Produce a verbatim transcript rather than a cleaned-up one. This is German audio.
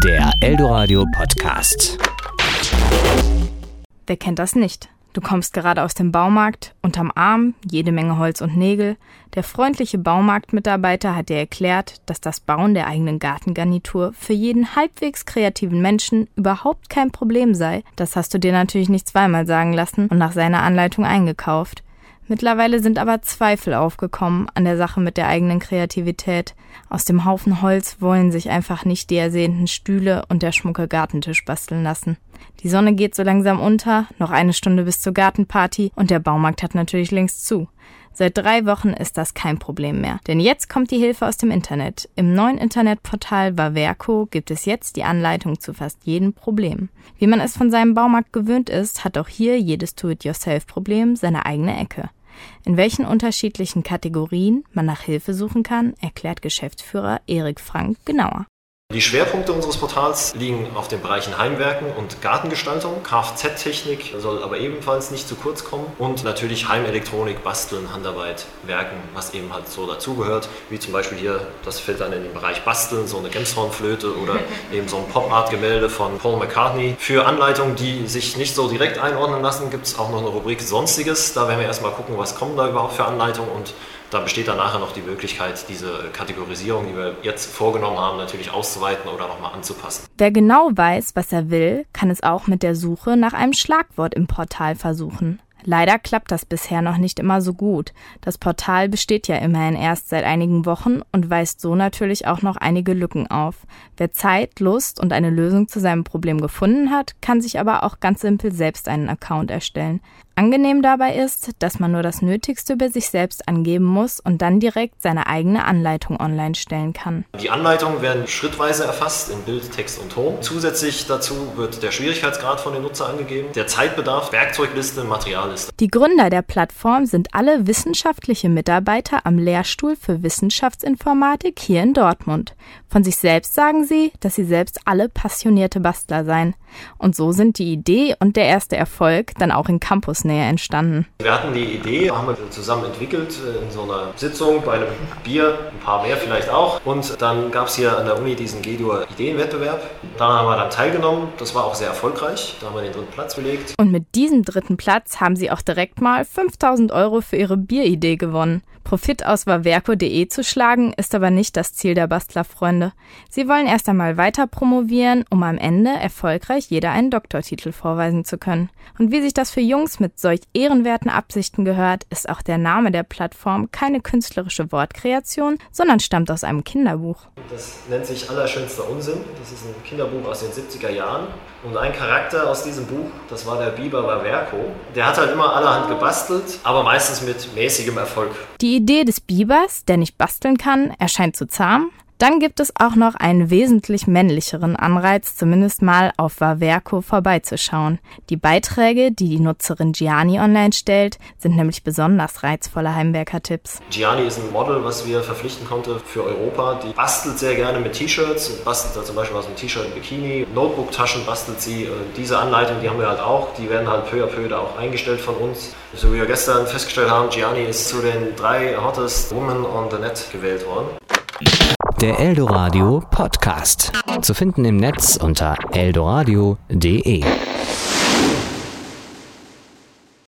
Der Eldoradio Podcast. Wer kennt das nicht? Du kommst gerade aus dem Baumarkt, unterm Arm jede Menge Holz und Nägel. Der freundliche Baumarktmitarbeiter hat dir erklärt, dass das Bauen der eigenen Gartengarnitur für jeden halbwegs kreativen Menschen überhaupt kein Problem sei. Das hast du dir natürlich nicht zweimal sagen lassen und nach seiner Anleitung eingekauft. Mittlerweile sind aber Zweifel aufgekommen an der Sache mit der eigenen Kreativität. Aus dem Haufen Holz wollen sich einfach nicht die ersehnten Stühle und der schmucke Gartentisch basteln lassen. Die Sonne geht so langsam unter, noch eine Stunde bis zur Gartenparty und der Baumarkt hat natürlich längst zu. Seit drei Wochen ist das kein Problem mehr, denn jetzt kommt die Hilfe aus dem Internet. Im neuen Internetportal Wawerco gibt es jetzt die Anleitung zu fast jedem Problem. Wie man es von seinem Baumarkt gewöhnt ist, hat auch hier jedes Do-it-yourself-Problem seine eigene Ecke. In welchen unterschiedlichen Kategorien man nach Hilfe suchen kann, erklärt Geschäftsführer Erik Frank genauer. Die Schwerpunkte unseres Portals liegen auf den Bereichen Heimwerken und Gartengestaltung. Kfz-Technik soll aber ebenfalls nicht zu kurz kommen. Und natürlich Heimelektronik, Basteln, Handarbeit, Werken, was eben halt so dazugehört. Wie zum Beispiel hier, das fällt dann in den Bereich Basteln, so eine Gemshornflöte oder eben so ein Pop-Art-Gemälde von Paul McCartney. Für Anleitungen, die sich nicht so direkt einordnen lassen, gibt es auch noch eine Rubrik Sonstiges. Da werden wir erstmal gucken, was kommen da überhaupt für Anleitungen, und da besteht dann nachher noch die Möglichkeit, diese Kategorisierung, die wir jetzt vorgenommen haben, natürlich auszuweiten oder nochmal anzupassen. Wer genau weiß, was er will, kann es auch mit der Suche nach einem Schlagwort im Portal versuchen. Leider klappt das bisher noch nicht immer so gut. Das Portal besteht ja immerhin erst seit einigen Wochen und weist so natürlich auch noch einige Lücken auf. Wer Zeit, Lust und eine Lösung zu seinem Problem gefunden hat, kann sich aber auch ganz simpel selbst einen Account erstellen. Angenehm dabei ist, dass man nur das Nötigste über sich selbst angeben muss und dann direkt seine eigene Anleitung online stellen kann. Die Anleitungen werden schrittweise erfasst in Bild, Text und Ton. Zusätzlich dazu wird der Schwierigkeitsgrad von den Nutzern angegeben, der Zeitbedarf, Werkzeugliste, Materialliste. Die Gründer der Plattform sind alle wissenschaftliche Mitarbeiter am Lehrstuhl für Wissenschaftsinformatik hier in Dortmund. Von sich selbst sagen sie, dass sie selbst alle passionierte Bastler seien. Und so sind die Idee und der erste Erfolg dann auch in Campusnähe entstanden. Wir hatten die Idee, haben wir zusammen entwickelt in so einer Sitzung bei einem Bier, ein paar mehr vielleicht auch. Und dann gab es hier an der Uni diesen G D U R Ideenwettbewerb. Da haben wir dann teilgenommen. Das war auch sehr erfolgreich. Da haben wir den dritten Platz belegt. Und mit diesem dritten Platz haben sie auch direkt mal fünftausend Euro für ihre Bieridee gewonnen. Profit aus wawerco punkt de zu schlagen, ist aber nicht das Ziel der Bastlerfreunde. Sie wollen erst einmal weiter promovieren, um am Ende erfolgreich jeder einen Doktortitel vorweisen zu können. Und wie sich das für Jungs mit solch ehrenwerten Absichten gehört, ist auch der Name der Plattform keine künstlerische Wortkreation, sondern stammt aus einem Kinderbuch. Das nennt sich Allerschönster Unsinn. Das ist ein Kinderbuch aus den siebziger Jahren. Und ein Charakter aus diesem Buch, das war der Biber Wawerco. Der hat halt immer allerhand gebastelt, aber meistens mit mäßigem Erfolg. Die Idee des Bibers, der nicht basteln kann, erscheint zu zahm. Dann gibt es auch noch einen wesentlich männlicheren Anreiz, zumindest mal auf Wawerco vorbeizuschauen. Die Beiträge, die die Nutzerin Gianni online stellt, sind nämlich besonders reizvolle Heimwerker-Tipps. Gianni ist ein Model, was wir verpflichten konnten für Europa. Die bastelt sehr gerne mit T-Shirts, bastelt da zum Beispiel aus einem T-Shirt ein Bikini. Notebook-Taschen bastelt sie. Diese Anleitung, die haben wir halt auch. Die werden halt peu à peu da auch eingestellt von uns. So wie wir gestern festgestellt haben, Gianni ist zu den drei hottest Women on the Net gewählt worden. Der Eldoradio Podcast. Zu finden im Netz unter eldoradio punkt de.